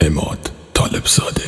عماد طالبزاده.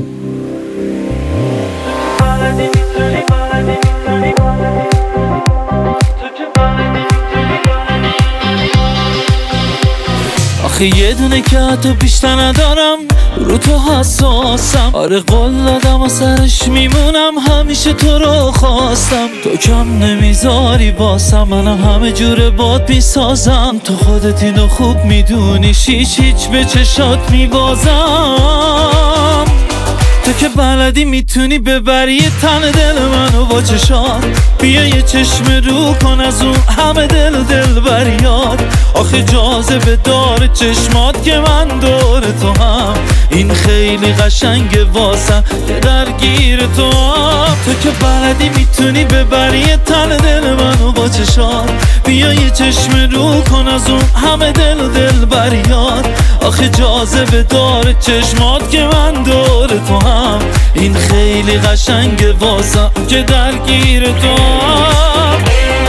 آخه یه دونه که حتی بیشتر ندارم، رو تو حساسم. آره قول دادم و سرش میمونم، همیشه تو رو خواستم. تو کم نمیذاری باسم، منم همه جوره باد میسازم. تو خودت اینو خوب میدونی، هیچ به چشات میبازم. تو که بلدی میتونی ببری تن دل منو با چشات. بیا یه چشم رو کن از اون همه دل بریاد. آخه جاذبه داره چشمات که من دور تو هم. این خیلی قشنگه واسم که درگیر تو هم. تو که بلدی میتونی ببری تن دل منو با چشات. بیا یه چشم رو کن از اون همه دل بریاد. آخه جاذبه داره چشمات که من دور تو هم. این خیلی قشنگه واسم که درگیر تو هم.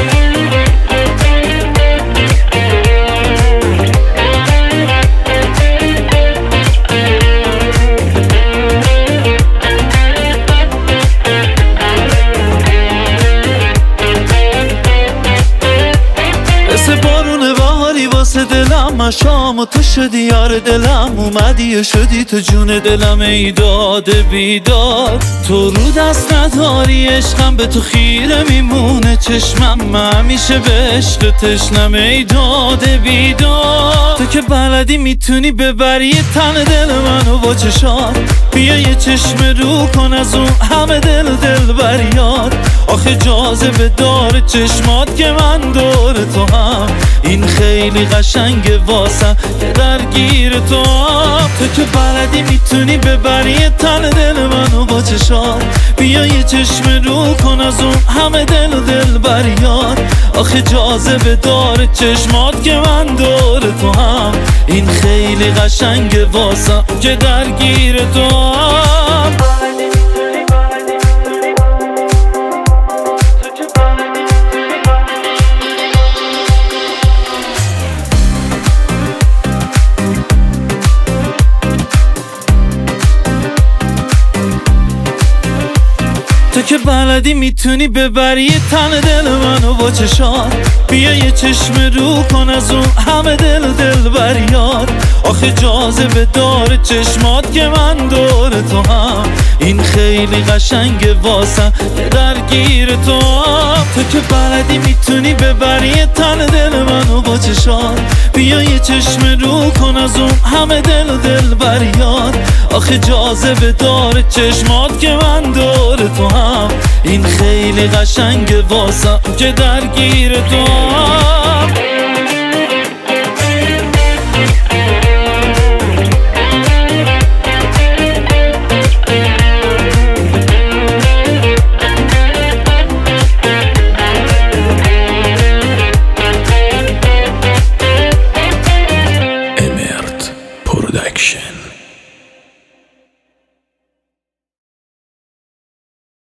واسه دلم مشام و تو شدی یار دلم. اومدی و شدی تو جون دلم، ای داده بیداد. تو رو دست نداری عشقم، به تو خیره میمونه چشمم. من همیشه به عشق تشنم، ای داده بیداد. تو که بلدی میتونی ببری تن دل منو با چشات. بیا یه چشم رو کن از اون همه دل بریاد. آخه جاذبه داره چشمات که من دور تو هم. این خیلی قشنگه واسم که درگیر تو هم. تو که بلدی میتونی ببری تن دل منو با چشات. بیا یه چشم رو کن از اون همه دل بریاد. آخه جاذبه داره چشمات که من دور تو هم. این خیلی قشنگه واسم که درگیر تو هم. تو که بلدی میتونی ببری تن دل منو با چشات. بیا یه چشم رو کن از اون همه دل بریاد. آخه جاذبه داره چشمات که من دور تو هم. این خیلی قشنگه واسم که درگیر تو هم. تو که بلدی میتونی ببری تن دل منو با چشات. بیا یه چشم رو کن از اون همه دل بریاد. آخه جاذبه داره چشمات که من دور تو هم. این خیلی قشنگه واسم که درگیر تو هم.